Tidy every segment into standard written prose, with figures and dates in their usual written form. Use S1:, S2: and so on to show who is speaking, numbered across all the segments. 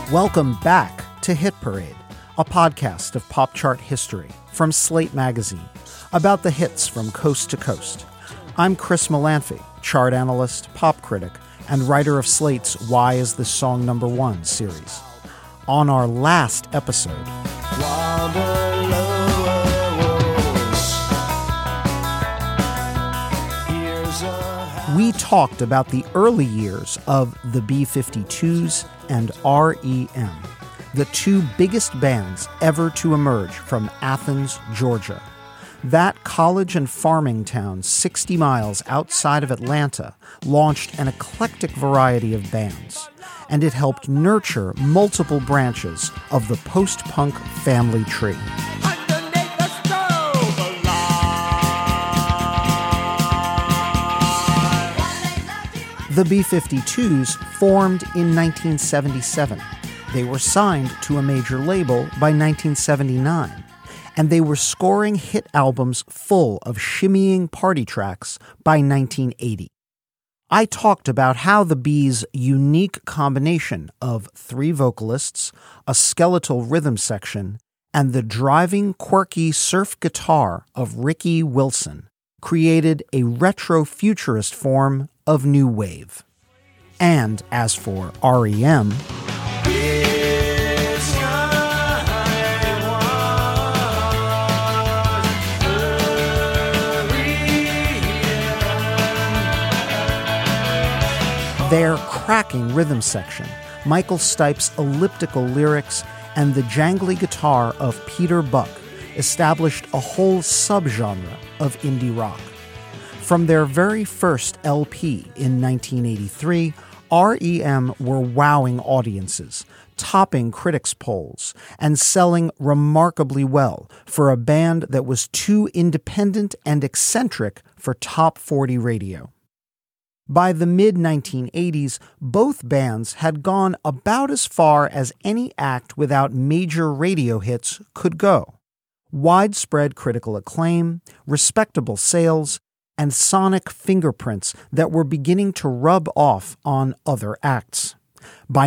S1: Welcome back to Hit Parade, a podcast of pop chart history from Slate Magazine about the hits from coast to coast. I'm Chris Molanphy, chart analyst, pop critic, and writer of Slate's Why Is This Song Number One series. On our last episode, we talked about the early years of the B-52s and REM, the two biggest bands ever to emerge from Athens, Georgia. That college and farming town 60 miles outside of Atlanta launched an eclectic variety of bands, and it helped nurture multiple branches of the post-punk family tree. The B-52s formed in 1977. They were signed to a major label by 1979, and they were scoring hit albums full of shimmying party tracks by 1980. I talked about how the B's unique combination of three vocalists, a skeletal rhythm section, and the driving, quirky surf guitar of Ricky Wilson created a retro-futurist form of new wave. And as for REM, their cracking rhythm section, Michael Stipe's elliptical lyrics, and the jangly guitar of Peter Buck established a whole subgenre of indie rock. From their very first LP in 1983, REM were wowing audiences, topping critics' polls, and selling remarkably well for a band that was too independent and eccentric for top 40 radio. By the mid-1980s, both bands had gone about as far as any act without major radio hits could go. Widespread critical acclaim, respectable sales, and sonic fingerprints that were beginning to rub off on other acts. By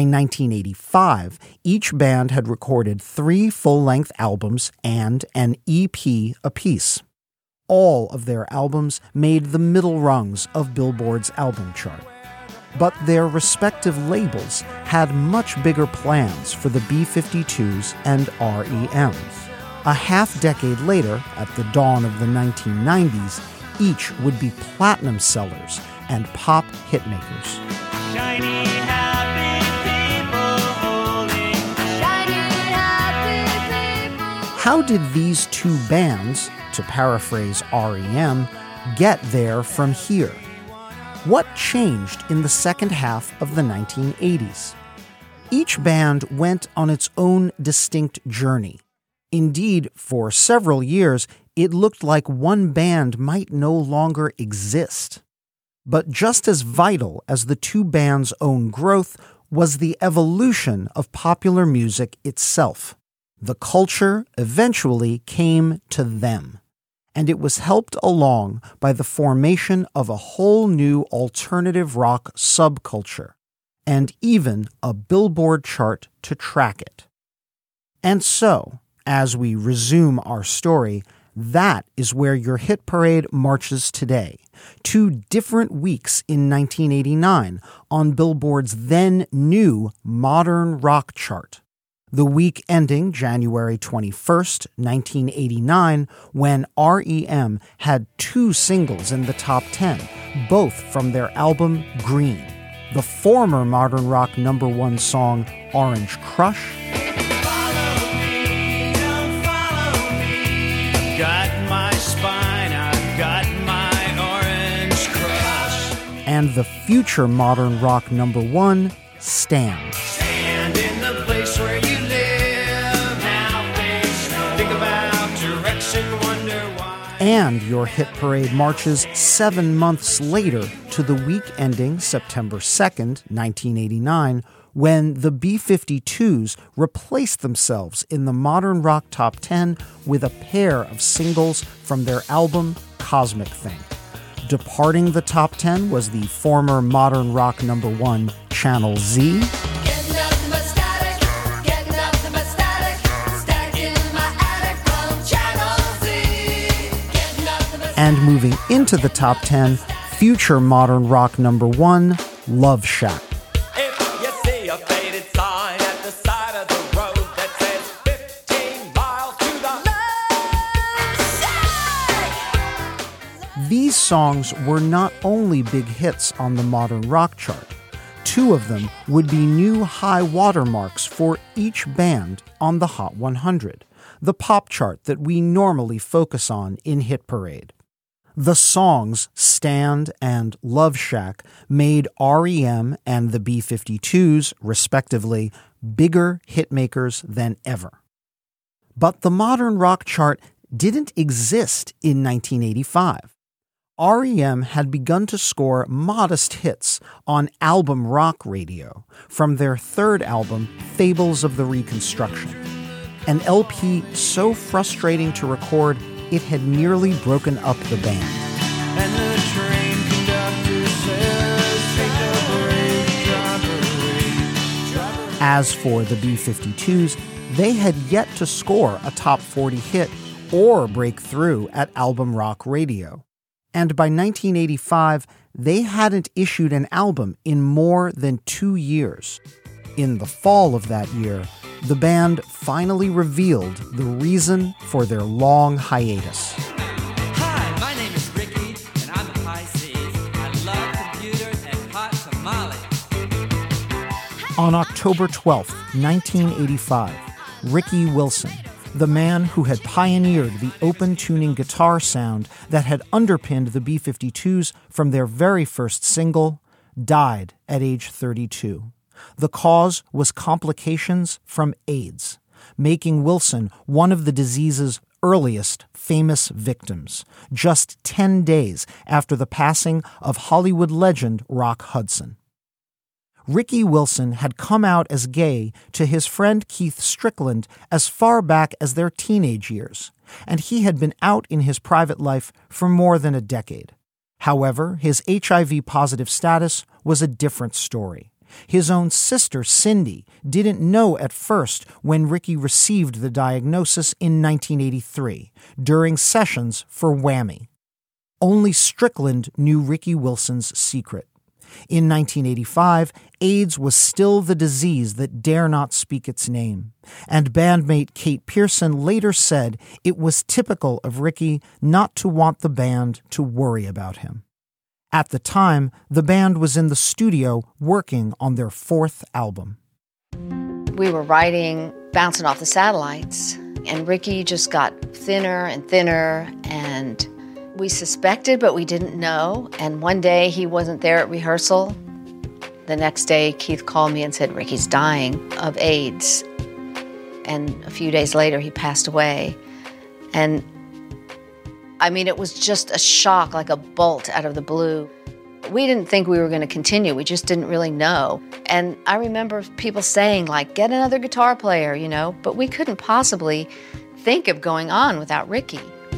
S1: 1985, each band had recorded 3 full-length albums and an EP apiece. All of their albums made the middle rungs of Billboard's album chart. But their respective labels had much bigger plans for the B-52s and REM. A half-decade later, at the dawn of the 1990s, each would be platinum sellers and pop hitmakers. Shiny, happy people holding shiny, happy people. How did these two bands, to paraphrase REM, get there from here? What changed in the second half of the 1980s? Each band went on its own distinct journey. Indeed, for several years, it looked like one band might no longer exist. But just as vital as the two bands' own growth was the evolution of popular music itself. The culture eventually came to them, and it was helped along by the formation of a whole new alternative rock subculture, and even a Billboard chart to track it. And so, as we resume our story, that is where your hit parade marches today. 2 different weeks in 1989 on Billboard's then new modern rock chart. The week ending January 21st, 1989, when REM had 2 singles in the top 10, both from their album Green. The former modern rock number 1 song, Orange Crush, got my spine, I've got my orange crush. And the future modern rock number 1, Stand. Stand in the place where you live, now think about direction, wonder why. And your hit parade marches 7 months later to the week ending September 2nd, 1989, when the B-52s replaced themselves in the modern rock top 10 with a pair of singles from their album Cosmic Thing. Departing the top 10 was the former modern rock number 1 Channel Z. And moving into the top 10, future modern rock number 1, Love Shack.
S2: If you see a faded sign at the side of the road that says 15 miles to the Love Shack.
S1: These songs were not only big hits on the modern rock chart. 2 of them would be new high watermarks for each band on the Hot 100, the pop chart that we normally focus on in Hit Parade. The songs Stand and Love Shack made REM and the B-52s, respectively, bigger hitmakers than ever. But the modern rock chart didn't exist in 1985. REM had begun to score modest hits on album rock radio from their third album, Fables of the Reconstruction, an LP so frustrating to record it had nearly broken up the band.
S2: And the train conductor says, take a break, drive a break.
S1: As for the B-52s, they had yet to score a top 40 hit or break through at album rock radio. And by 1985, they hadn't issued an album in more than 2 years. In the fall of that year, the band finally revealed the reason for their long hiatus.
S2: Hi, my name is Ricky, and I'm a Pisces. I love computers and hot tamales.
S1: On October 12, 1985, Ricky Wilson, the man who had pioneered the open tuning guitar sound that had underpinned the B-52s from their very first single, died at age 32. The cause was complications from AIDS, making Wilson one of the disease's earliest famous victims, just 10 days after the passing of Hollywood legend Rock Hudson. Ricky Wilson had come out as gay to his friend Keith Strickland as far back as their teenage years, and he had been out in his private life for more than a decade. However, his HIV-positive status was a different story. His own sister, Cindy, didn't know at first when Ricky received the diagnosis in 1983, during sessions for Whammy. Only Strickland knew Ricky Wilson's secret. In 1985, AIDS was still the disease that dare not speak its name, and bandmate Kate Pearson later said it was typical of Ricky not to want the band to worry about him. At the time, the band was in the studio working on their 4th album.
S3: We were writing Bouncing Off the Satellites, and Ricky just got thinner and thinner, and we suspected, but we didn't know. And one day he wasn't there at rehearsal. The next day, Keith called me and said, Ricky's dying of AIDS. And a few days later, he passed away. And I mean, it was just a shock, like a bolt out of the blue. We didn't think we were going to continue. We just didn't really know. And I remember people saying, like, get another guitar player, you know, but we couldn't possibly think of going on without Ricky.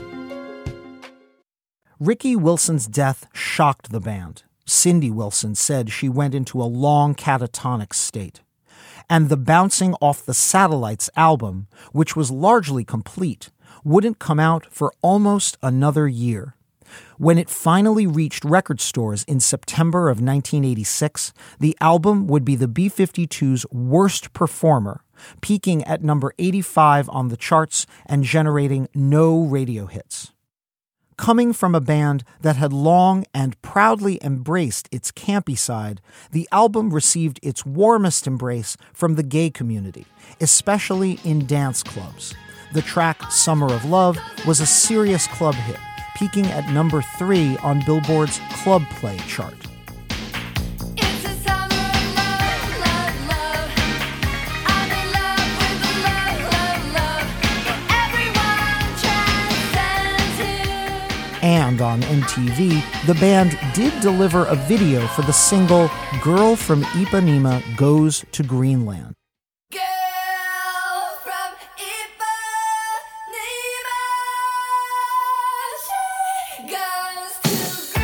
S1: Ricky Wilson's death shocked the band. Cindy Wilson said she went into a long catatonic state. And the Bouncing Off the Satellites album, which was largely complete, wouldn't come out for almost another year. When it finally reached record stores in September of 1986, the album would be the B-52's worst performer, peaking at number 85 on the charts and generating no radio hits. Coming from a band that had long and proudly embraced its campy side, the album received its warmest embrace from the gay community, especially in dance clubs. The track Summer of Love was a serious club hit, peaking at number 3 on Billboard's Club Play chart.
S4: It's a summer of love, love, love. I'm in love with the love, love, love. Where everyone transcends you.
S1: And on MTV, the band did deliver a video for the single Girl from Ipanema Goes to Greenland.
S4: Girl from Ipanema, she goes to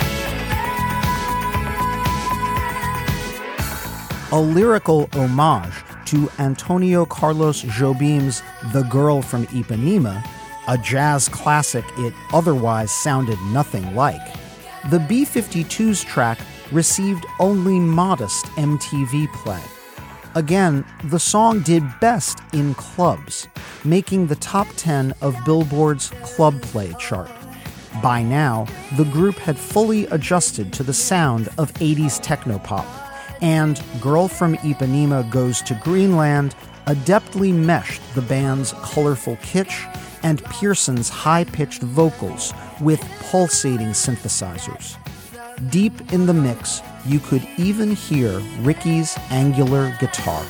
S4: Greenland.
S1: A lyrical homage to Antonio Carlos Jobim's The Girl from Ipanema, a jazz classic it otherwise sounded nothing like. The B-52s track received only modest MTV play. Again, the song did best in clubs, making the top 10 of Billboard's Club Play chart. By now, the group had fully adjusted to the sound of 80s technopop, and Girl from Ipanema Goes to Greenland adeptly meshed the band's colorful kitsch and Pearson's high-pitched vocals with pulsating synthesizers. Deep in the mix, you could even hear Ricky's angular guitar.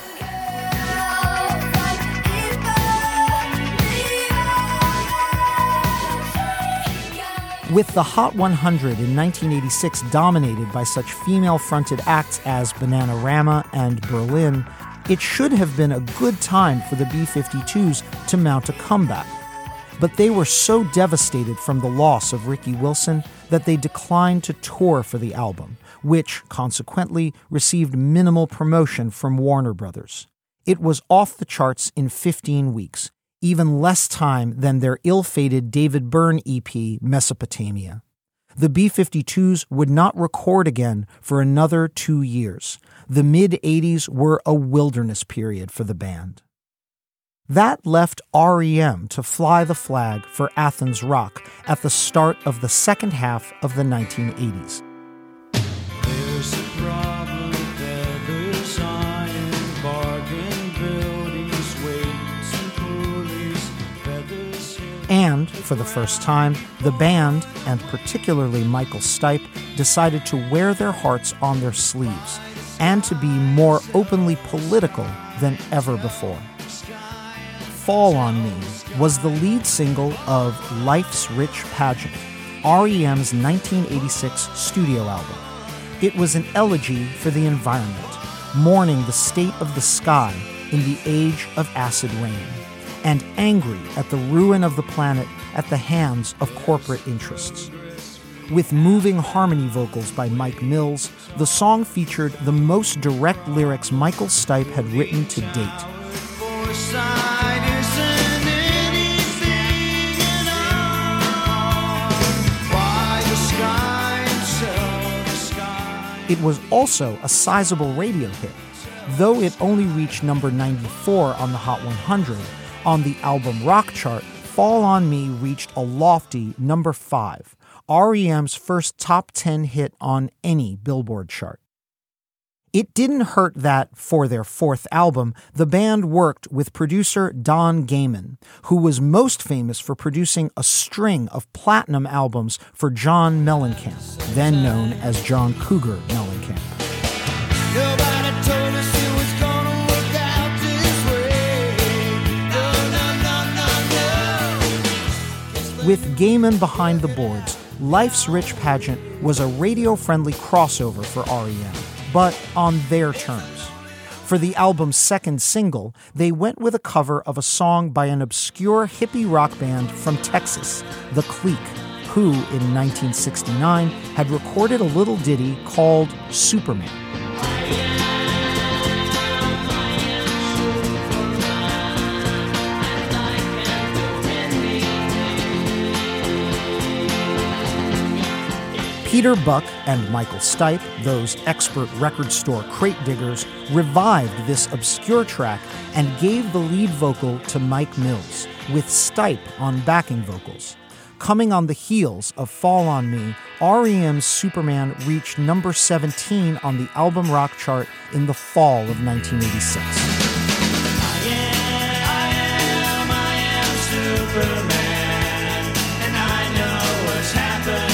S1: With the Hot 100 in 1986 dominated by such female-fronted acts as Bananarama and Berlin, it should have been a good time for the B-52s to mount a comeback. But they were so devastated from the loss of Ricky Wilson that they declined to tour for the album, which, consequently, received minimal promotion from Warner Brothers. It was off the charts in 15 weeks, even less time than their ill-fated David Byrne EP, Mesopotamia. The B-52s would not record again for another 2 years. The mid-'80s were a wilderness period for the band. That left R.E.M. to fly the flag for Athens Rock at the start of the second half of the 1980s.
S5: There's a problem with feathers, iron, bargain buildings, weights and pulleys, feathers.
S1: And, for the first time, the band, and particularly Michael Stipe, decided to wear their hearts on their sleeves and to be more openly political than ever before. Fall on Me was the lead single of Life's Rich Pageant, R.E.M.'s 1986 studio album. It was an elegy for the environment, mourning the state of the sky in the age of acid rain, and angry at the ruin of the planet at the hands of corporate interests. With moving harmony vocals by Mike Mills, the song featured the most direct lyrics Michael Stipe had written to date.
S5: Foresight isn't anything at all. Why the sky and sell the sky?
S1: It was also a sizable radio hit, though it only reached number 94 on the Hot 100. On the album rock chart, Fall on Me reached a lofty number 5, R.E.M.'s first top 10 hit on any Billboard chart. It didn't hurt that, for their fourth album, the band worked with producer Don Gehman, who was most famous for producing a string of platinum albums for John Mellencamp, then known as John Cougar Mellencamp.
S5: Nobody told us it was gonna work out this way. No, no, no, no, no.
S1: With Gehman behind the boards, Life's Rich Pageant was a radio-friendly crossover for R.E.M., but on their terms. For the album's second single, they went with a cover of a song by an obscure hippie rock band from Texas, The Clique, who, in 1969, had recorded a little ditty called Superman. Peter Buck and Michael Stipe, those expert record store crate diggers, revived this obscure track and gave the lead vocal to Mike Mills, with Stipe on backing vocals. Coming on the heels of Fall on Me, R.E.M.'s Superman reached number 17 on the album rock chart in the fall of 1986.
S5: I am Superman, and I know what's happening.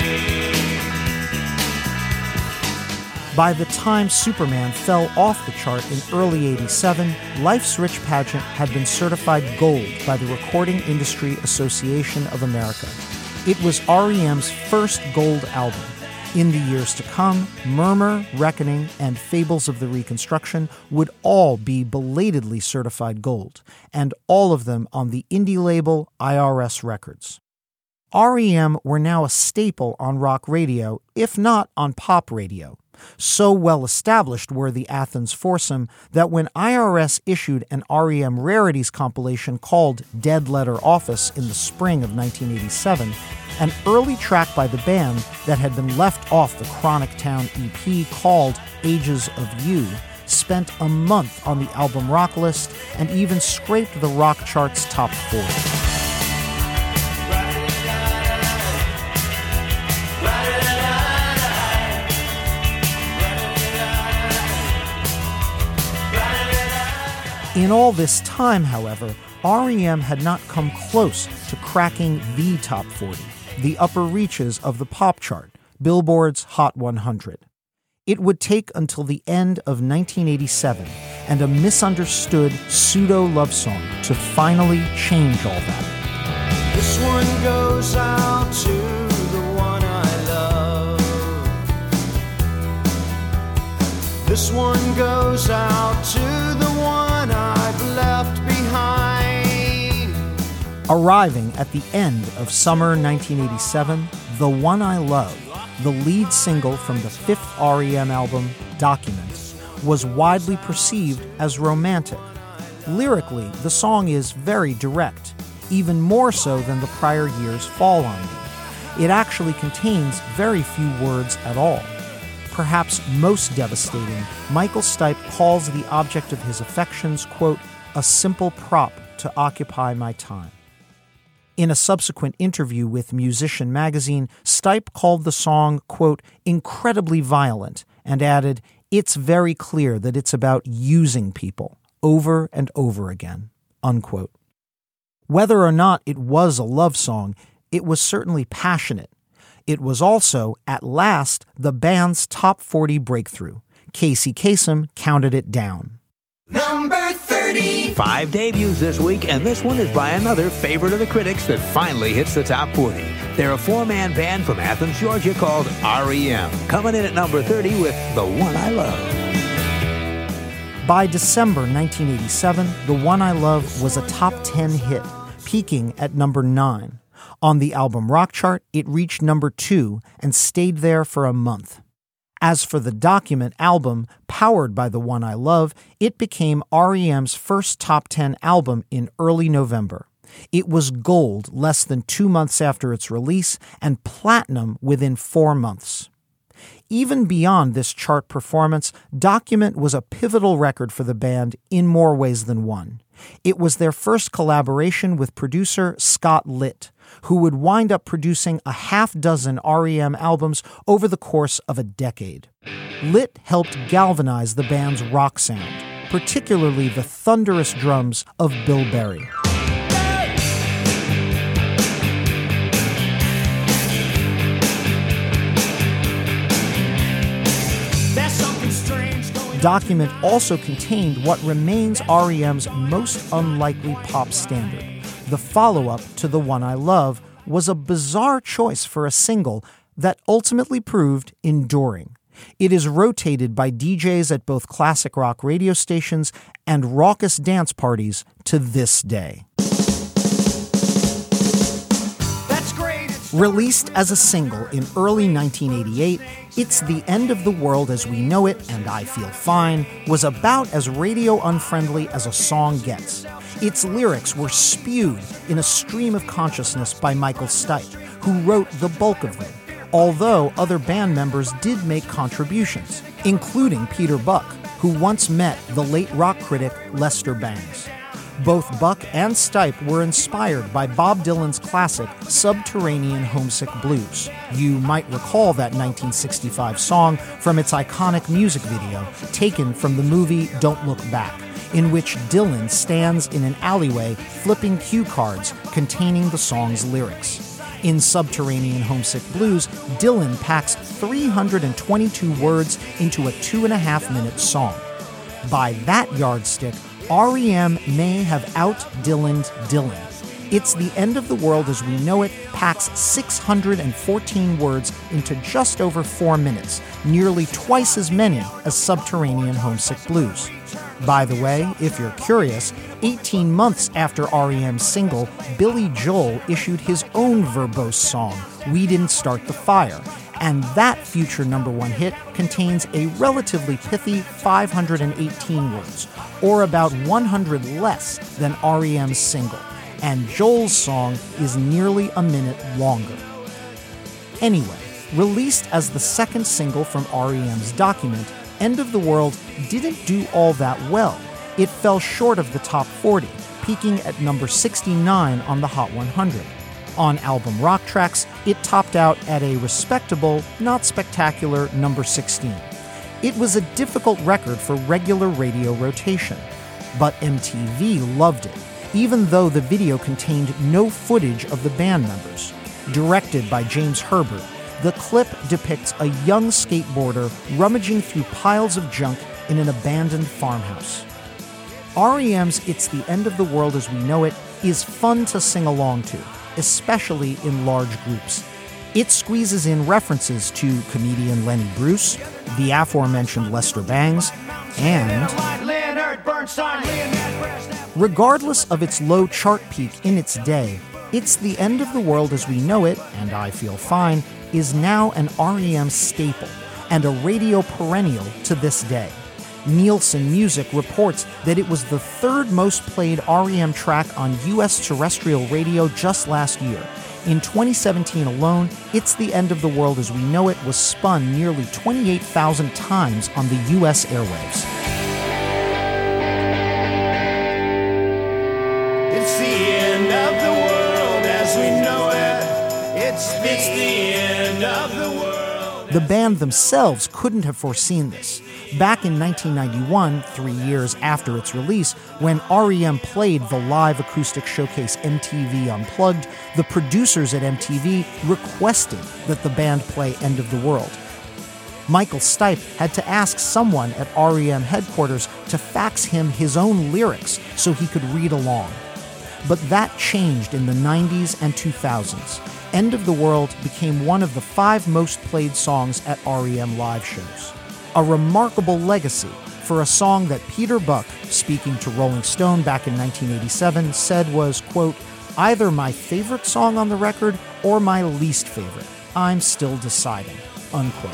S1: By the time Superman fell off the chart in early '87, Life's Rich Pageant had been certified gold by the Recording Industry Association of America. It was R.E.M.'s first gold album. In the years to come, Murmur, Reckoning, and Fables of the Reconstruction would all be belatedly certified gold, and all of them on the indie label IRS Records. R.E.M. were now a staple on rock radio, if not on pop radio. So well established were the Athens foursome that when IRS issued an REM rarities compilation called Dead Letter Office in the spring of 1987, an early track by the band that had been left off the Chronic Town EP called Ages of You spent a month on the album rock list and even scraped the rock chart's top 40. In all this time, however, REM had not come close to cracking the top 40, the upper reaches of the pop chart, Billboard's Hot 100. It would take until the end of 1987 and a misunderstood pseudo-love song to finally change all that.
S5: This one goes out to the one I love. This one goes out to the one I've left behind.
S1: Arriving at the end of summer 1987, The One I Love, the lead single from the fifth REM album, Documents, was widely perceived as romantic. Lyrically, the song is very direct, even more so than the prior year's Fall on Me. It actually contains very few words at all. Perhaps most devastating, Michael Stipe calls the object of his affections, quote, a simple prop to occupy my time. In a subsequent interview with Musician magazine, Stipe called the song, quote, incredibly violent, and added, it's very clear that it's about using people over and over again, unquote. Whether or not it was a love song, it was certainly passionate. It was also, at last, the band's top 40 breakthrough. Casey Kasem counted it down.
S5: Number 30.
S6: 5 debuts this week, and this one is by another favorite of the critics that finally hits the top 40. They're a four-man band from Athens, Georgia called REM, coming in at number 30 with The One I Love.
S1: By December 1987, The One I Love was a top 10 hit, peaking at number 9. On the album rock chart, it reached number 2 and stayed there for a month. As for the Document album, powered by The One I Love, it became REM's first top 10 album in early November. It was gold less than 2 months after its release and platinum within 4 months. Even beyond this chart performance, Document was a pivotal record for the band in more ways than one. It was their first collaboration with producer Scott Litt, who would wind up producing a half-dozen REM albums over the course of a decade. Litt helped galvanize the band's rock sound, particularly the thunderous drums of Bill Berry. Document also contained what remains REM's most unlikely pop standard. The follow-up to The One I Love was a bizarre choice for a single that ultimately proved enduring. It is rotated by DJs at both classic rock radio stations and raucous dance parties to this day. Released as a single in early 1988, It's the End of the World as We Know It and I Feel Fine was about as radio unfriendly as a song gets. Its lyrics were spewed in a stream of consciousness by Michael Stipe, who wrote the bulk of them, although other band members did make contributions, including Peter Buck, who once met the late rock critic Lester Bangs. Both Buck and Stipe were inspired by Bob Dylan's classic Subterranean Homesick Blues. You might recall that 1965 song from its iconic music video, taken from the movie Don't Look Back, in which Dylan stands in an alleyway flipping cue cards containing the song's lyrics. In Subterranean Homesick Blues, Dylan packs 322 words into a 2.5-minute song. By that yardstick, REM may have out-Dylan'd Dylan. It's the End of the World as We Know It packs 614 words into just over 4 minutes, nearly twice as many as Subterranean Homesick Blues. By the way, if you're curious, 18 months after REM's single, Billy Joel issued his own verbose song, We Didn't Start the Fire, And that future number one hit contains a relatively pithy 518 words, or about 100 less than REM's single. And Joel's song is nearly a minute longer. Anyway, released as the second single from REM's Document, End of the World didn't do all that well. It fell short of the top 40, peaking at number 69 on the Hot 100. On album Rock Tracks, it topped out at a respectable, not spectacular number 16. It was a difficult record for regular radio rotation, but MTV loved it, even though the video contained no footage of the band members. Directed by James Herbert, the clip depicts a young skateboarder rummaging through piles of junk in an abandoned farmhouse. REM's It's the End of the World as We Know It is fun to sing along to, especially in large groups. It squeezes in references to comedian Lenny Bruce, the aforementioned Lester Bangs, and, regardless of its low chart peak in its day, It's the End of the World as We Know It, and I Feel Fine, is now an REM staple and a radio perennial to this day. Nielsen Music reports that it was the third most played REM track on U.S. terrestrial radio just last year. In 2017 alone, It's the End of the World as We Know It was spun nearly 28,000 times on the U.S. airwaves.
S5: It's the end of the world as we know it. It's the end of the world.
S1: The band themselves couldn't have foreseen this. Back in 1991, 3 years after its release, when REM played the live acoustic showcase MTV Unplugged, the producers at MTV requested that the band play End of the World. Michael Stipe had to ask someone at REM headquarters to fax him his own lyrics so he could read along. But that changed in the 90s and 2000s. End of the World became one of the 5 most played songs at REM live shows. A remarkable legacy for a song that Peter Buck, speaking to Rolling Stone back in 1987, said was, quote, either my favorite song on the record or my least favorite. I'm still deciding, unquote.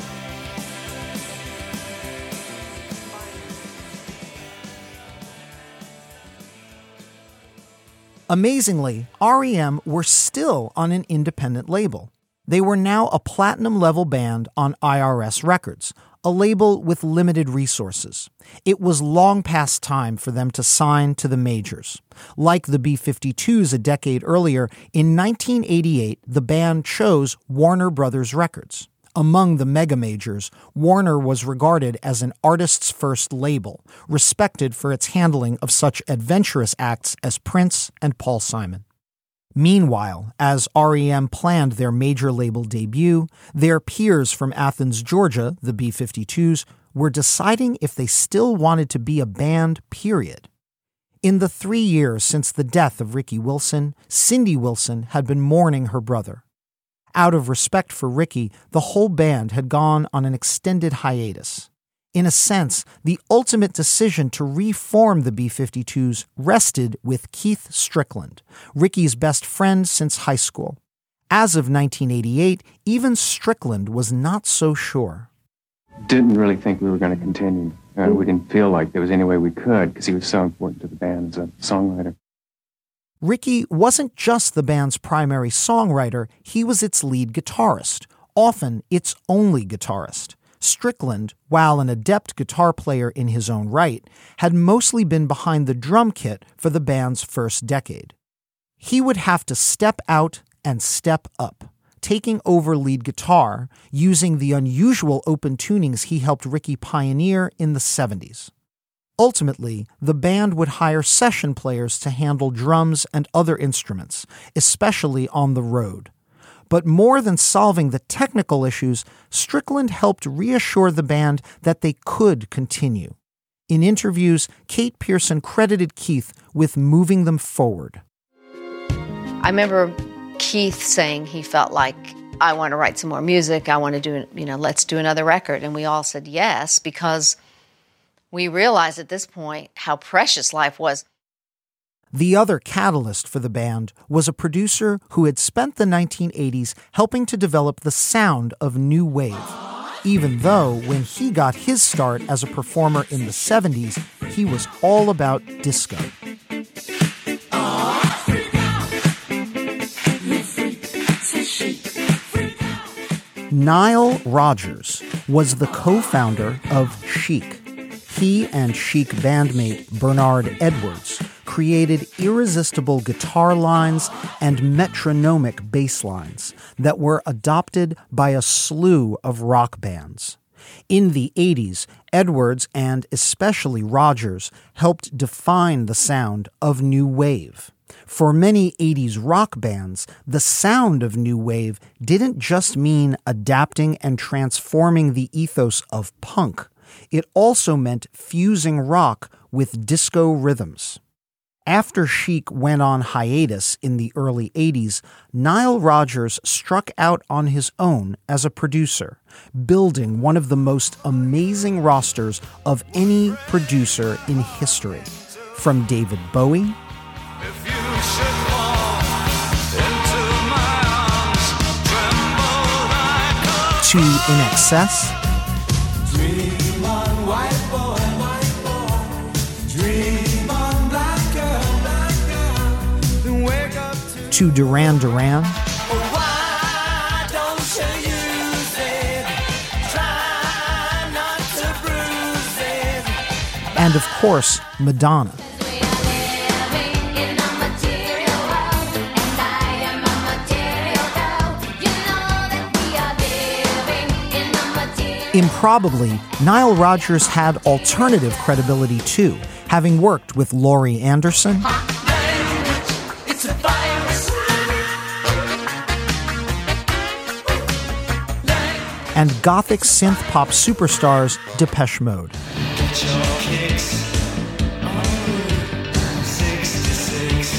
S1: Amazingly, REM were still on an independent label. They were now a platinum-level band on IRS Records, a label with limited resources. It was long past time for them to sign to the majors. Like the B-52s a decade earlier, in 1988, the band chose Warner Brothers Records. Among the mega majors, Warner was regarded as an artist's first label, respected for its handling of such adventurous acts as Prince and Paul Simon. Meanwhile, as REM planned their major label debut, their peers from Athens, Georgia, the B-52s, were deciding if they still wanted to be a band, period. In the 3 years since the death of Ricky Wilson, Cindy Wilson had been mourning her brother. Out of respect for Ricky, the whole band had gone on an extended hiatus. In a sense, the ultimate decision to reform the B-52s rested with Keith Strickland, Ricky's best friend since high school. As of 1988, even Strickland was not so sure.
S7: Didn't really think we were going to continue. We didn't feel like there was any way we could because he was so important to the band as a songwriter.
S1: Ricky wasn't just the band's primary songwriter, he was its lead guitarist, often its only guitarist. Strickland, while an adept guitar player in his own right, had mostly been behind the drum kit for the band's first decade. He would have to step out and step up, taking over lead guitar, using the unusual open tunings he helped Ricky pioneer in the 70s. Ultimately, the band would hire session players to handle drums and other instruments, especially on the road. But more than solving the technical issues, Strickland helped reassure the band that they could continue. In interviews, Kate Pearson credited Keith with moving them forward.
S3: I remember Keith saying he felt like, I want to write some more music. I want to do, let's do another record. And we all said yes, because we realized at this point how precious life was.
S1: The other catalyst for the band was a producer who had spent the 1980s helping to develop the sound of new wave, even though when he got his start as a performer in the 70s, he was all about disco. Nile Rodgers was the co-founder of Chic. He and Chic bandmate Bernard Edwards created irresistible guitar lines and metronomic bass lines that were adopted by a slew of rock bands. In the 80s, Edwards and especially Rodgers helped define the sound of new wave. For many 80s rock bands, the sound of new wave didn't just mean adapting and transforming the ethos of punk. It also meant fusing rock with disco rhythms. After Chic went on hiatus in the early 80s, Nile Rodgers struck out on his own as a producer, building one of the most amazing rosters of any producer in history. From David Bowie to INXS,
S5: Dream on, white boy. Dream on, black girl. Wake up
S1: to Duran Duran,
S5: why don't you use it? Try not to bruise it.
S1: and of course, Madonna. Improbably, Nile Rodgers had alternative credibility too, having worked with Laurie Anderson
S5: It's a virus.
S1: and gothic synth pop superstars Depeche Mode.
S5: Get your kicks. 66.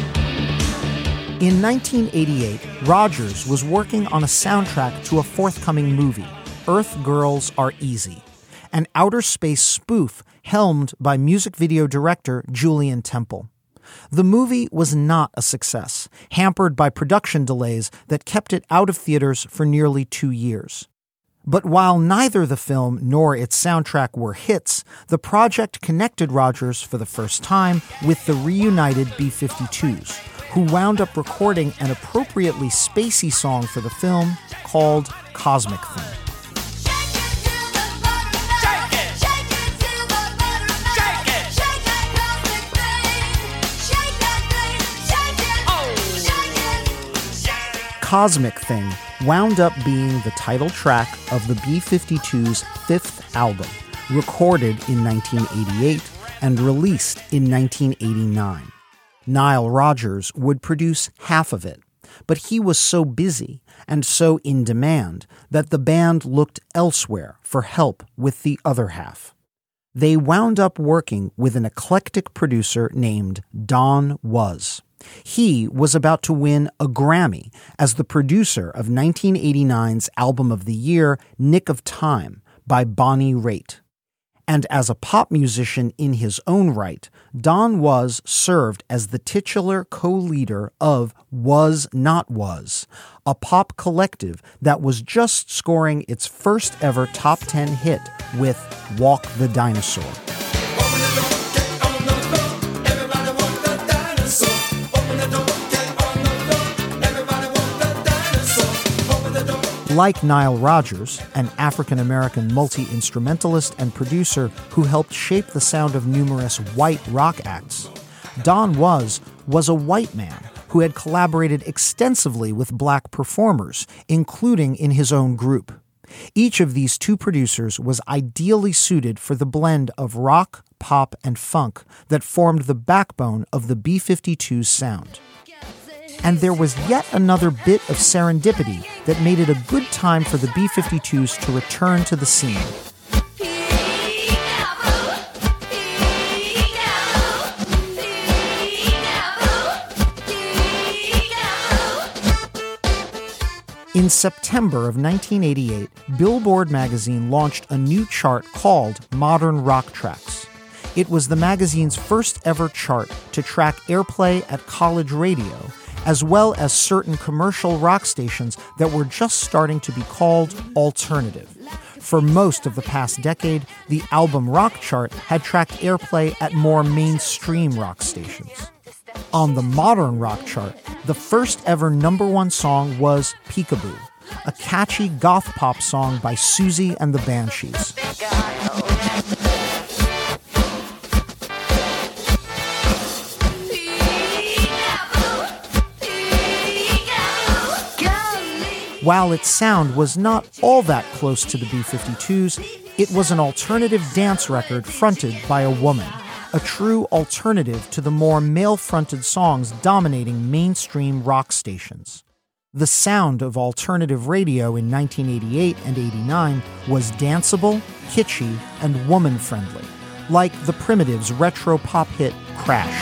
S1: In 1988, Rodgers was working on a soundtrack to a forthcoming movie, Earth Girls Are Easy, an outer space spoof helmed by music video director Julian Temple. The movie was not a success, hampered by production delays that kept it out of theaters for nearly 2 years. But while neither the film nor its soundtrack were hits, the project connected Rodgers for the first time with the reunited B-52s, who wound up recording an appropriately spacey song for the film called Cosmic Thing. Cosmic Thing wound up being the title track of the B-52's fifth album, recorded in 1988 and released in 1989. Nile Rodgers would produce half of it, but he was so busy and so in demand that the band looked elsewhere for help with the other half. They wound up working with an eclectic producer named Don Was. He was about to win a Grammy as the producer of 1989's album of the year, Nick of Time, by Bonnie Raitt. And as a pop musician in his own right, Don Was served as the titular co-leader of Was Not Was, a pop collective that was just scoring its first ever top 10 hit with Walk the Dinosaur. Like Nile Rodgers, an African-American multi-instrumentalist and producer who helped shape the sound of numerous white rock acts, Don Was a white man who had collaborated extensively with black performers, including in his own group. Each of these two producers was ideally suited for the blend of rock, pop, and funk that formed the backbone of the B-52's sound. And there was yet another bit of serendipity that made it a good time for the B-52s to return to the scene. In September of 1988, Billboard magazine launched a new chart called Modern Rock Tracks. It was the magazine's first ever chart to track airplay at college radio, as well as certain commercial rock stations that were just starting to be called alternative. For most of the past decade, the album rock chart had tracked airplay at more mainstream rock stations. On the modern rock chart, the first ever #1 song was Peekaboo, a catchy goth pop song by Susie and the Banshees. While its sound was not all that close to the B-52s, it was an alternative dance record fronted by a woman, a true alternative to the more male-fronted songs dominating mainstream rock stations. The sound of alternative radio in 1988 and 89 was danceable, kitschy, and woman-friendly, like the Primitives' retro pop hit Crash.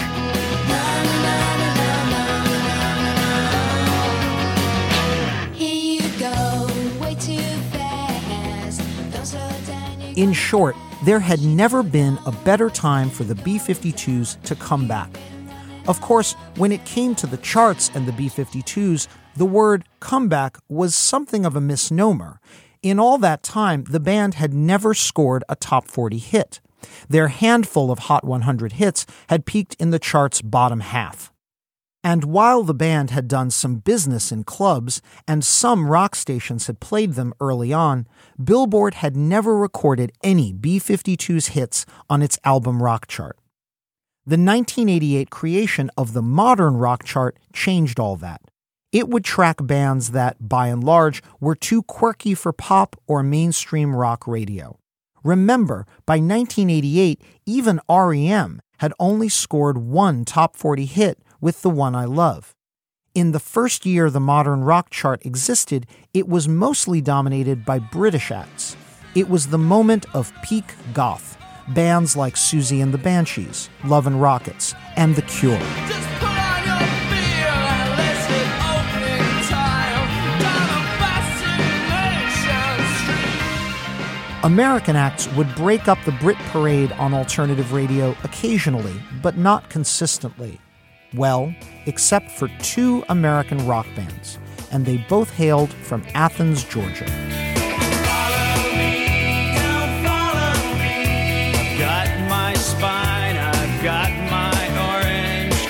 S1: In short, there had never been a better time for the B-52s to come back. Of course, when it came to the charts and the B-52s, the word comeback was something of a misnomer. In all that time, the band had never scored a top 40 hit. Their handful of Hot 100 hits had peaked in the chart's bottom half. And while the band had done some business in clubs and some rock stations had played them early on, Billboard had never recorded any B-52s hits on its album rock chart. The 1988 creation of the modern rock chart changed all that. It would track bands that, by and large, were too quirky for pop or mainstream rock radio. Remember, by 1988, even R.E.M. had only scored one top 40 hit with The One I Love. In the first year the modern rock chart existed, it was mostly dominated by British acts. It was the moment of peak goth, bands like Susie and the Banshees, Love and Rockets, and The Cure.
S5: Just put on your beer and let's hit opening time down a Fascination Street.
S1: American acts would break up the Brit parade on alternative radio occasionally, but not consistently. Well, except for two American rock bands, and they both hailed from Athens, Georgia.
S5: Follow me, don't follow me. I've got my spine, I've got my Orange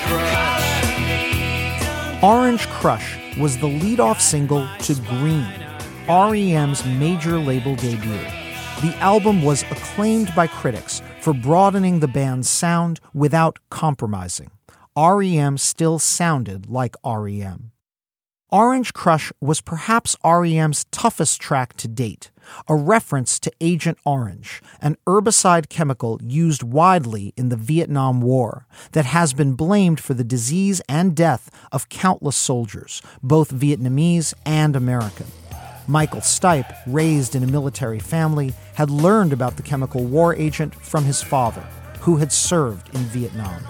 S5: Crush.
S1: Orange Crush was the lead-off single to Green, R.E.M.'s major label debut. The album was acclaimed by critics for broadening the band's sound without compromising. R.E.M. still sounded like R.E.M. Orange Crush was perhaps R.E.M.'s toughest track to date, a reference to Agent Orange, an herbicide chemical used widely in the Vietnam War that has been blamed for the disease and death of countless soldiers, both Vietnamese and American. Michael Stipe, raised in a military family, had learned about the chemical war agent from his father, who had served in Vietnam.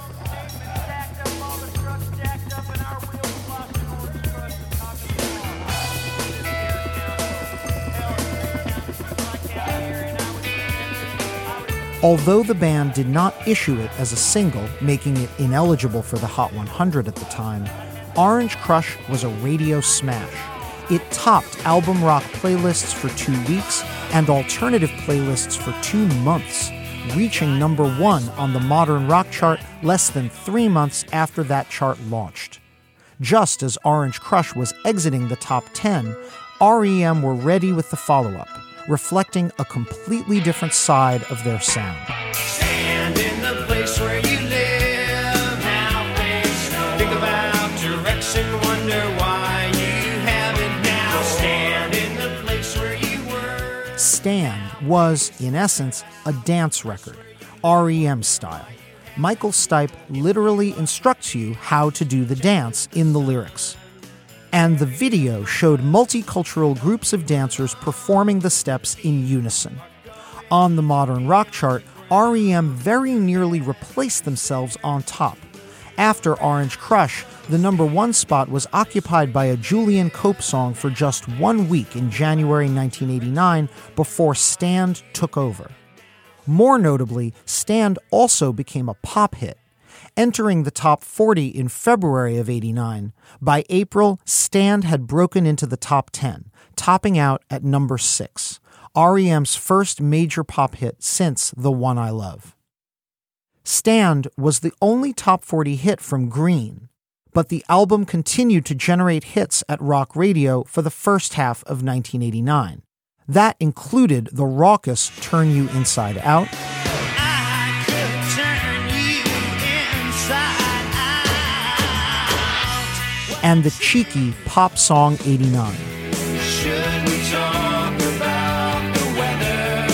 S1: Although the band did not issue it as a single, making it ineligible for the Hot 100 at the time, Orange Crush was a radio smash. It topped album rock playlists for 2 weeks and alternative playlists for 2 months, reaching #1 on the modern rock chart less than 3 months after that chart launched. Just as Orange Crush was exiting the top 10, R.E.M. were ready with the follow-up, reflecting a completely different side of their sound.
S5: Stand in the place where you live. Now face think about direction, wonder why you haven't now. Stand in the place where you were.
S1: Stand was, in essence, a dance record, R.E.M. style. Michael Stipe literally instructs you how to do the dance in the lyrics. And the video showed multicultural groups of dancers performing the steps in unison. On the modern rock chart, R.E.M. very nearly replaced themselves on top. After Orange Crush, the #1 spot was occupied by a Julian Cope song for just 1 week in January 1989 before Stand took over. More notably, Stand also became a pop hit, entering the top 40 in February of '89. By April, Stand had broken into the top 10, topping out at number 6, REM's first major pop hit since The One I Love. Stand was the only top 40 hit from Green, but the album continued to generate hits at rock radio for the first half of 1989. That included the raucous Turn You Inside Out,
S5: I could turn you inside out.
S1: and the cheeky pop song 89.
S5: Should we talk about the weather?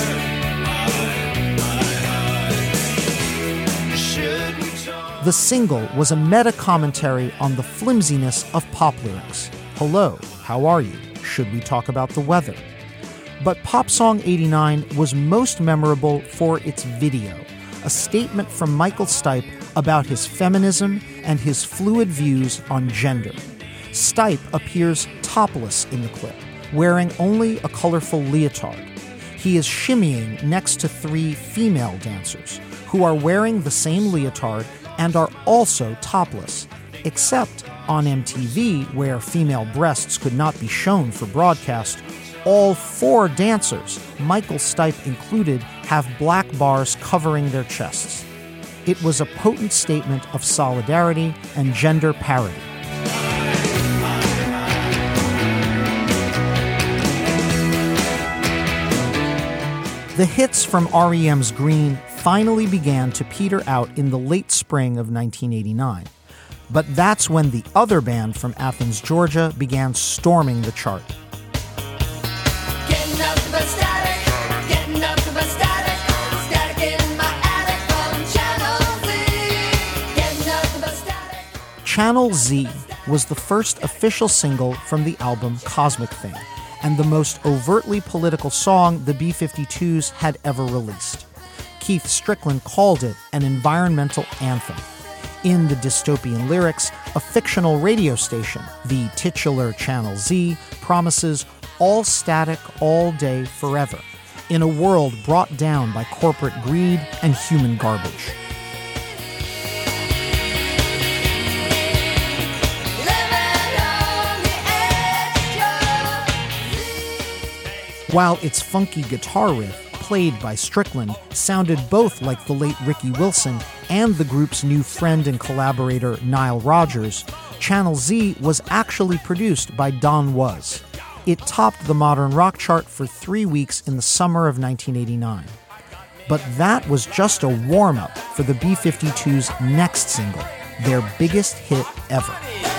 S5: Should we talk?
S1: The single was a meta-commentary on the flimsiness of pop lyrics. Hello, how are you? Should we talk about the weather? But Pop Song 89 was most memorable for its video, a statement from Michael Stipe about his feminism and his fluid views on gender. Stipe appears topless in the clip, wearing only a colorful leotard. He is shimmying next to 3 female dancers who are wearing the same leotard and are also topless, except on MTV, where female breasts could not be shown for broadcast. All 4 dancers, Michael Stipe included, have black bars covering their chests. It was a potent statement of solidarity and gender parity. The hits from REM's Green finally began to peter out in the late spring of 1989. But that's when the other band from Athens, Georgia began storming the chart.
S4: Getting up to my static, getting up to my static, static in my attic from Channel Z. Getting up to my static.
S1: Channel Z was the first official single from the album Cosmic Thing, and the most overtly political song the B-52s had ever released. Keith Strickland called it an environmental anthem. In the dystopian lyrics, a fictional radio station, the titular Channel Z, promises all static all day forever, in a world brought down by corporate greed and human garbage. While its funky guitar riff, played by Strickland, sounded both like the late Ricky Wilson and the group's new friend and collaborator Nile Rodgers, Channel Z was actually produced by Don Was. It topped the modern rock chart for 3 weeks in the summer of 1989. But that was just a warm-up for the B-52s' next single, their biggest hit ever.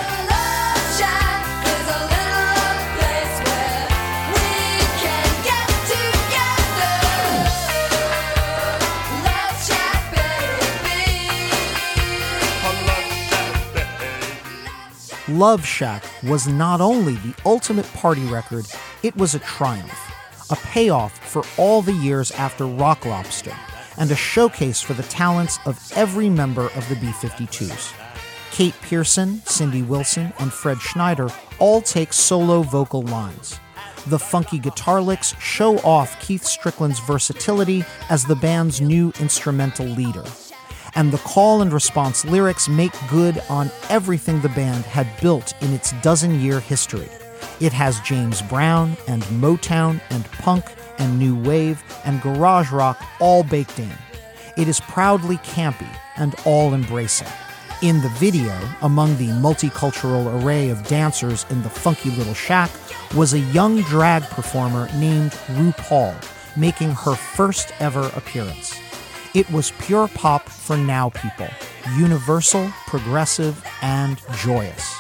S1: Love Shack was not only the ultimate party record, it was a triumph, a payoff for all the years after Rock Lobster, and a showcase for the talents of every member of the B-52s. Kate Pearson, Cindy Wilson, and Fred Schneider all take solo vocal lines. The funky guitar licks show off Keith Strickland's versatility as the band's new instrumental leader. And the call and response lyrics make good on everything the band had built in its dozen-year history. It has James Brown and Motown and punk and new wave and garage rock all baked in. It is proudly campy and all-embracing. In the video, among the multicultural array of dancers in the funky little shack, was a young drag performer named RuPaul, making her first ever appearance. It was pure pop for now people, universal, progressive, and joyous.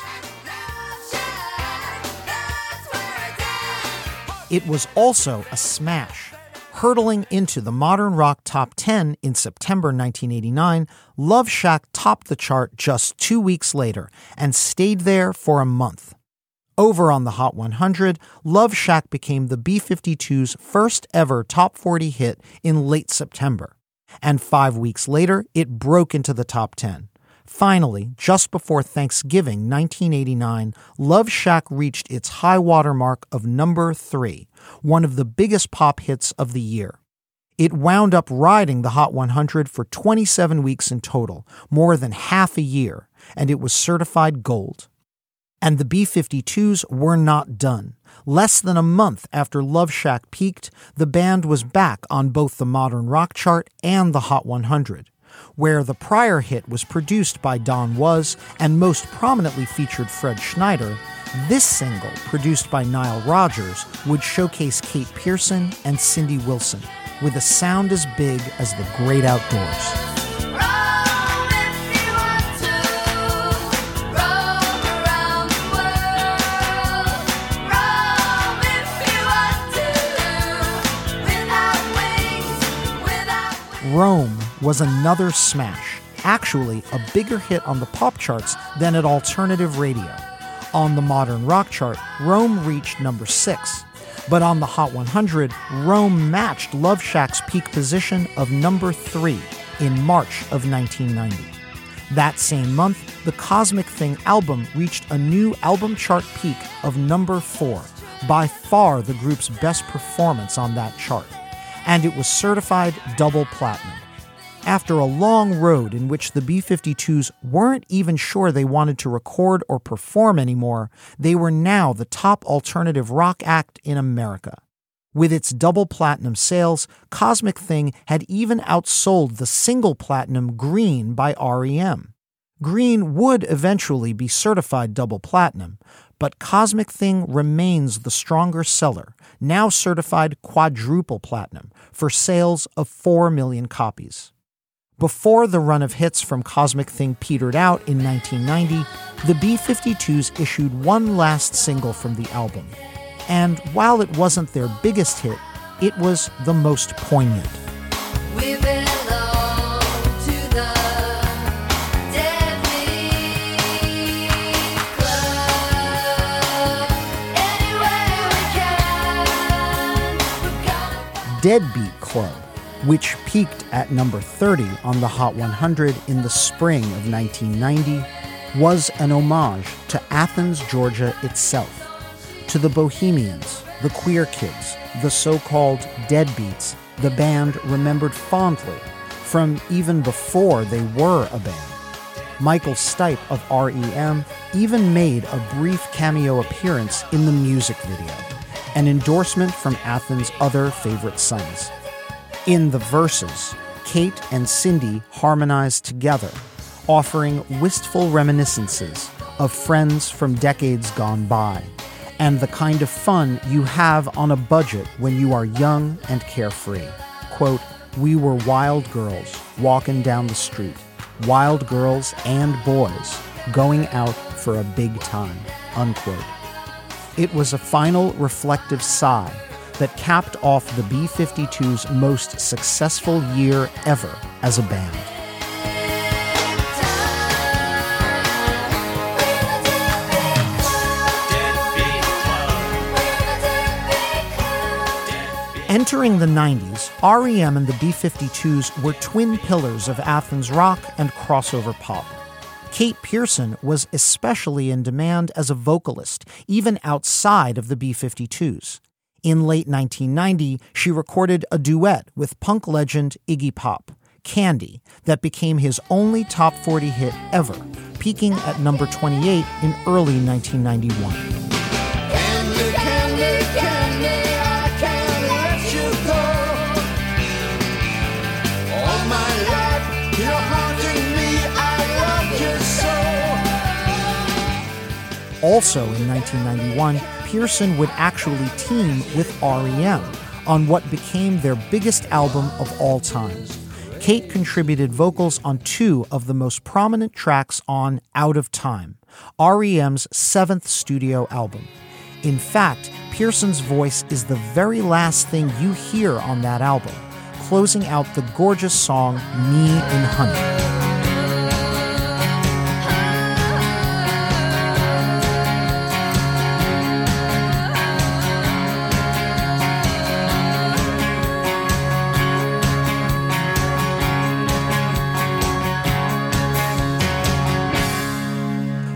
S1: It was also a smash. Hurtling into the modern rock top 10 in September 1989, Love Shack topped the chart just 2 weeks later and stayed there for a month. Over on the Hot 100, Love Shack became the B-52's first ever top 40 hit in late September. And 5 weeks later, it broke into the top 10. Finally, just before Thanksgiving 1989, Love Shack reached its high water mark of number 3, one of the biggest pop hits of the year. It wound up riding the Hot 100 for 27 weeks in total, more than half a year, and it was certified gold. And the B-52s were not done. Less than a month after Love Shack peaked, the band was back on both the Modern Rock chart and the Hot 100. Where the prior hit was produced by Don Was and most prominently featured Fred Schneider, this single, produced by Nile Rodgers, would showcase Kate Pearson and Cindy Wilson with a sound as big as the great outdoors.
S4: Roam if you want to, roam around the world. Roam if you want to, without wings, without wings.
S1: Rome was another smash, actually a bigger hit on the pop charts than at alternative radio. On the Modern Rock chart, Rome reached number 6. But on the Hot 100, Rome matched Love Shack's peak position of number 3 in March of 1990. That same month, the Cosmic Thing album reached a new album chart peak of number 4, by far the group's best performance on that chart. And it was certified double platinum. After a long road in which the B-52s weren't even sure they wanted to record or perform anymore, they were now the top alternative rock act in America. With its double platinum sales, Cosmic Thing had even outsold the single platinum Green by REM. Green would eventually be certified double platinum, but Cosmic Thing remains the stronger seller, now certified quadruple platinum, for sales of 4 million copies. Before the run of hits from Cosmic Thing petered out in 1990, the B-52s issued one last single from the album. And while it wasn't their biggest hit, it was the most poignant.
S4: We belong to the Deadbeat Club. Anywhere we can, we're gonna
S1: Deadbeat Club, which peaked at number 30 on the Hot 100 in the spring of 1990, was an homage to Athens, Georgia itself, to the Bohemians, the queer kids, the so-called deadbeats the band remembered fondly from even before they were a band. Michael Stipe of REM even made a brief cameo appearance in the music video, an endorsement from Athens' other favorite sons. In the verses, Kate and Cindy harmonized together, offering wistful reminiscences of friends from decades gone by, and the kind of fun you have on a budget when you are young and carefree. Quote, "We were wild girls walking down the street, wild girls and boys going out for a big time," unquote. It was a final reflective sigh that capped off the B-52's most successful year ever as a band. Entering the 90s, REM and the B-52s were twin pillars of Athens rock and crossover pop. Kate Pearson was especially in demand as a vocalist, even outside of the B-52s. In late 1990, she recorded a duet with punk legend Iggy Pop, Candy, that became his only top 40 hit ever, peaking at number 28 in early 1991.
S5: Candy, candy, candy, I can't let you go. All my life, you're haunting me, I love you so.
S1: Also in 1991, Pearson would actually team with REM on what became their biggest album of all time. Kate contributed vocals on 2 of the most prominent tracks on Out of Time, REM's 7th studio album. In fact, Pearson's voice is the very last thing you hear on that album, closing out the gorgeous song Me and Honey.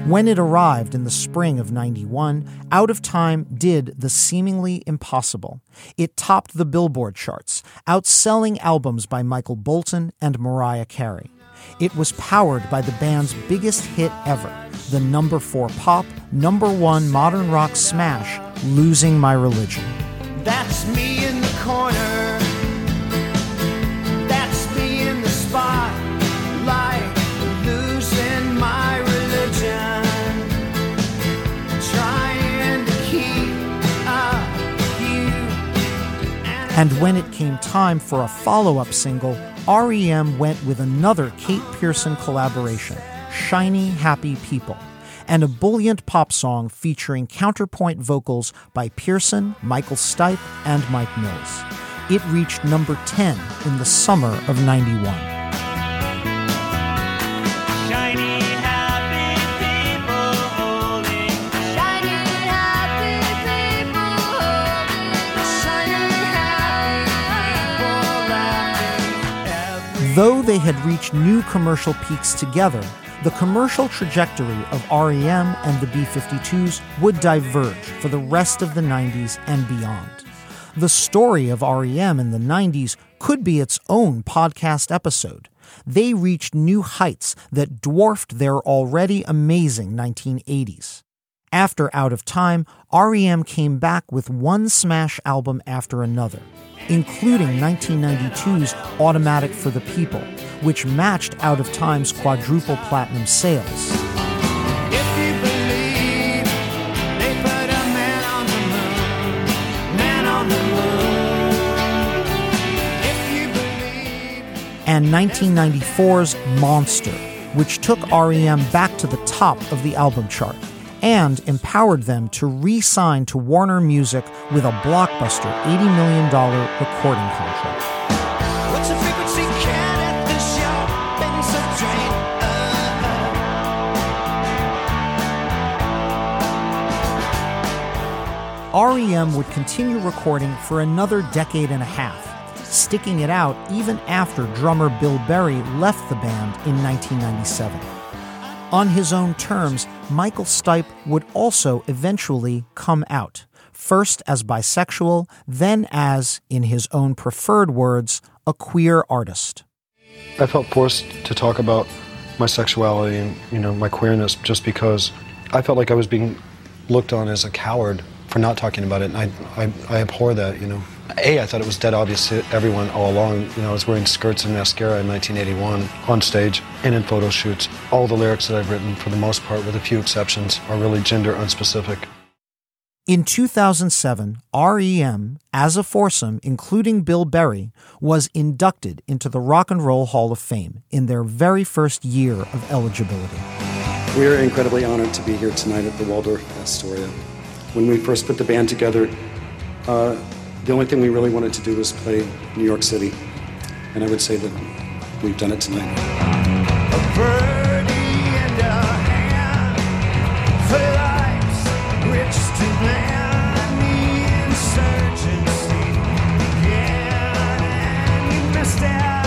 S1: When it arrived in the spring of '91, Out of Time did the seemingly impossible. It topped the Billboard charts, outselling albums by Michael Bolton and Mariah Carey. It was powered by the band's biggest hit ever, the number 4 pop, number 1 modern rock smash, Losing My Religion.
S5: That's me in the corner. That's me in the spotlight, losing my religion. Trying to keep up you.
S1: And when it came time for a follow-up single, REM went with another Kate Pearson collaboration, Shiny Happy People, and a buoyant pop song featuring counterpoint vocals by Pearson, Michael Stipe, and Mike Mills. It reached number 10 in the summer of '91.
S5: Shiny happy people holding.
S4: Shiny happy people holding. Shiny happy.
S1: Though they had reached new commercial peaks together, the commercial trajectory of REM and the B-52s would diverge for the rest of the '90s and beyond. The story of REM in the '90s could be its own podcast episode. They reached new heights that dwarfed their already amazing 1980s. After Out of Time, REM came back with one smash album after another, including 1992's Automatic for the People, which matched Out of Time's quadruple platinum sales.
S5: If you believe they put a man on the moon, man on the moon. If you believe.
S1: And 1994's Monster, which took REM back to the top of the album chart and empowered them to re-sign to Warner Music with a blockbuster $80 million recording contract.
S5: What's the frequency count at the shop? Been so drained.
S1: REM would continue recording for another decade and a half, sticking it out even after drummer Bill Berry left the band in 1997. On his own terms, Michael Stipe would also eventually come out, first as bisexual, then as, in his own preferred words, a queer artist.
S8: I felt forced to talk about my sexuality and, my queerness just because I felt like I was being looked on as a coward for not talking about it, and I abhor that, I thought it was dead obvious to everyone all along. I was wearing skirts and mascara in 1981 on stage and in photo shoots. All the lyrics that I've written, for the most part, with a few exceptions, are really gender unspecific.
S1: In 2007, REM, as a foursome, including Bill Berry, was inducted into the Rock and Roll Hall of Fame in their very first year of eligibility.
S9: We are incredibly honored to be here tonight at the Waldorf Astoria. When we first put the band together, the only thing we really wanted to do was play New York City. And I would say that we've done it tonight.
S5: A birdie and a hand for life's richest land. The insurgency began and you missed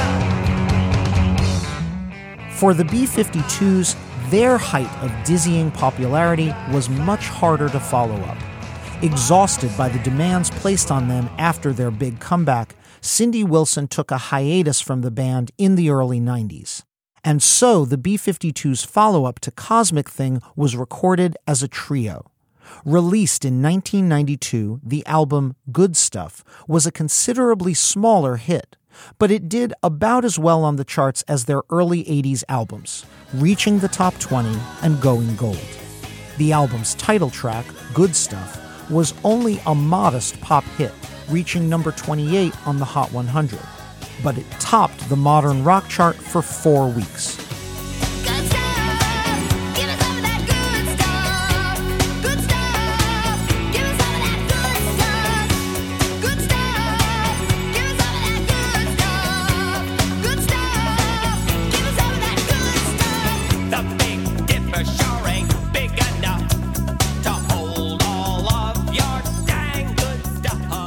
S5: out.
S1: For the B-52s, their height of dizzying popularity was much harder to follow up. Exhausted by the demands placed on them after their big comeback, Cindy Wilson took a hiatus from the band in the early 90s. And so the B-52s' follow-up to Cosmic Thing was recorded as a trio. Released in 1992, the album Good Stuff was a considerably smaller hit, but it did about as well on the charts as their early 80s albums, reaching the top 20 and going gold. The album's title track, Good Stuff, was only a modest pop hit, reaching number 28 on the Hot 100, but it topped the modern rock chart for 4 weeks.
S4: Good stuff. Give us some of that good stuff. Good stuff. Give us some of that good stuff. Good stuff. Give us some of that good stuff. Good stuff. Give us some of that good stuff.
S2: The Big Dipper sure ain't big enough to hold all of your dang good stuff.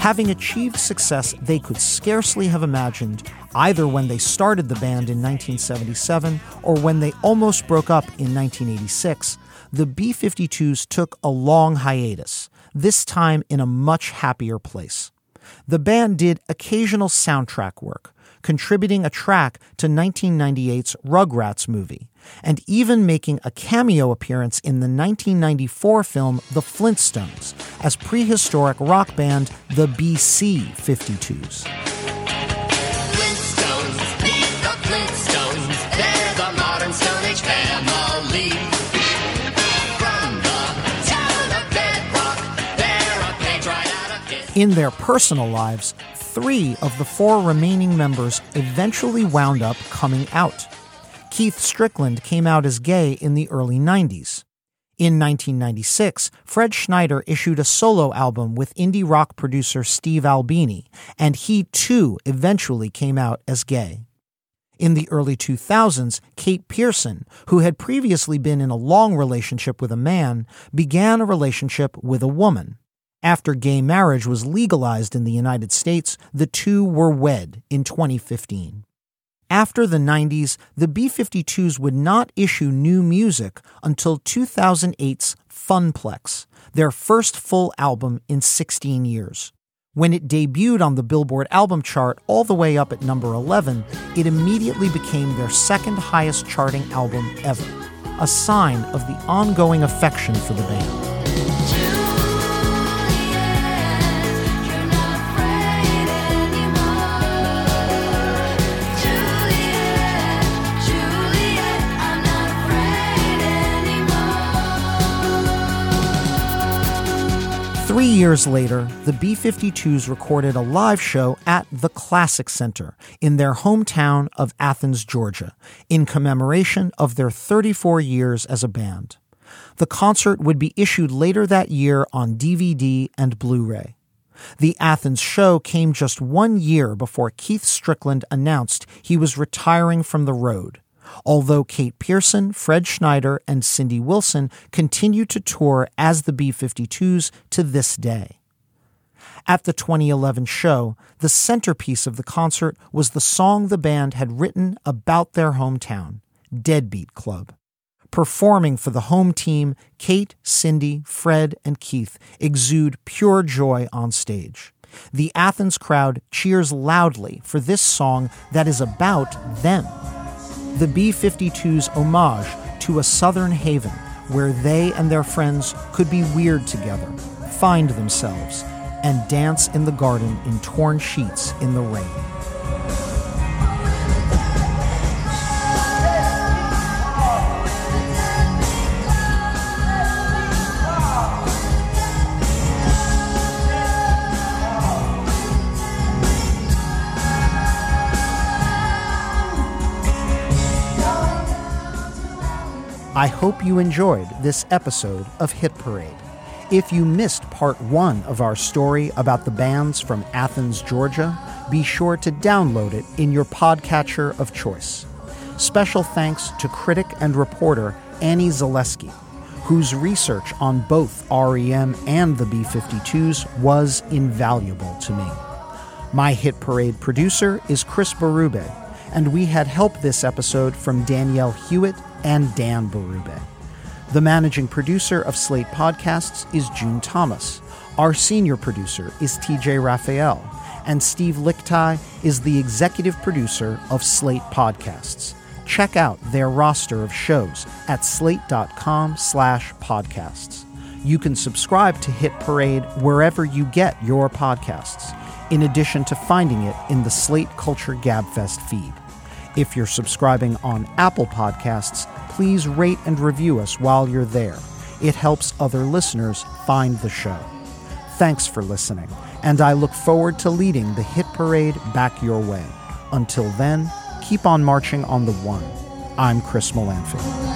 S1: having achieved success they could scarcely have imagined either when they started the band in 1977 or when they almost broke up in 1986, the B-52s took a long hiatus, this time in a much happier place. The band did occasional soundtrack work, contributing a track to 1998's Rugrats movie, and even making a cameo appearance in the 1994 film The Flintstones as prehistoric rock band the BC-52s.
S5: Flintstones, meet the Flintstones. They're the modern Stone Age family. From the town of Bedrock, they're a page right out of history.
S1: In their personal lives, 3 of the 4 remaining members eventually wound up coming out. Keith Strickland came out as gay in the early 90s. In 1996, Fred Schneider issued a solo album with indie rock producer Steve Albini, and he too eventually came out as gay. In the early 2000s, Kate Pearson, who had previously been in a long relationship with a man, began a relationship with a woman. After gay marriage was legalized in the United States, the two were wed in 2015. After the 90s, the B-52s would not issue new music until 2008's Funplex, their first full album in 16 years. When it debuted on the Billboard album chart all the way up at number 11, it immediately became their second highest charting album ever, a sign of the ongoing affection for the band. Three years later, the B-52s recorded a live show at the Classic Center in their hometown of Athens, Georgia, in commemoration of their 34 years as a band. The concert would be issued later that year on DVD and Blu-ray. The Athens show came just 1 year before Keith Strickland announced he was retiring from the road, although Kate Pearson, Fred Schneider, and Cindy Wilson continue to tour as the B-52s to this day. At the 2011 show, the centerpiece of the concert was the song the band had written about their hometown, Deadbeat Club. Performing for the home team, Kate, Cindy, Fred, and Keith exude pure joy on stage. The Athens crowd cheers loudly for this song that is about them. The B-52s' homage to a southern haven where they and their friends could be weird together, find themselves, and dance in the garden in torn sheets in the rain. I hope you enjoyed this episode of Hit Parade. If you missed part 1 of our story about the bands from Athens, Georgia, be sure to download it in your podcatcher of choice. Special thanks to critic and reporter Annie Zaleski, whose research on both REM and the B-52s was invaluable to me. My Hit Parade producer is Chris Berube, and we had help this episode from Danielle Hewitt and Dan Berube. The managing producer of Slate Podcasts is June Thomas. Our senior producer is TJ Raphael. And Steve Lichtai is the executive producer of Slate Podcasts. Check out their roster of shows at slate.com/podcasts. You can subscribe to Hit Parade wherever you get your podcasts, in addition to finding it in the Slate Culture Gabfest feed. If you're subscribing on Apple Podcasts, please rate and review us while you're there. It helps other listeners find the show. Thanks for listening, and I look forward to leading the Hit Parade back your way. Until then, keep on marching on the one. I'm Chris Molanphy.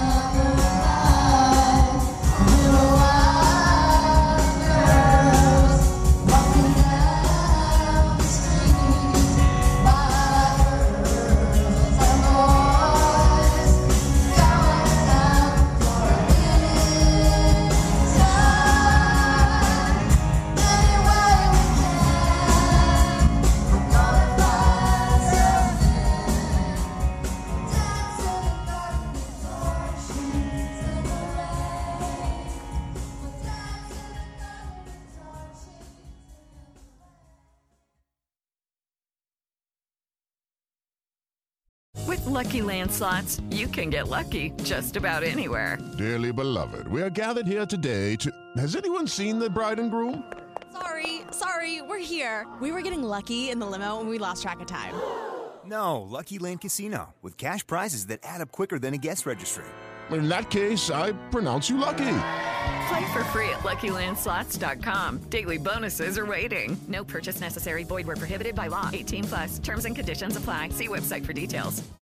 S10: Lucky Land Slots, you can get lucky just about anywhere.
S11: Dearly beloved, we are gathered here today to... Has anyone seen the bride and groom?
S12: Sorry, we're here. We were getting lucky in the limo and we lost track of time.
S13: No, Lucky Land Casino, with cash prizes that add up quicker than a guest registry.
S11: In that case, I pronounce you lucky.
S10: Play for free at LuckyLandSlots.com. Daily bonuses are waiting. No purchase necessary. Void where prohibited by law. 18+. Terms and conditions apply. See website for details.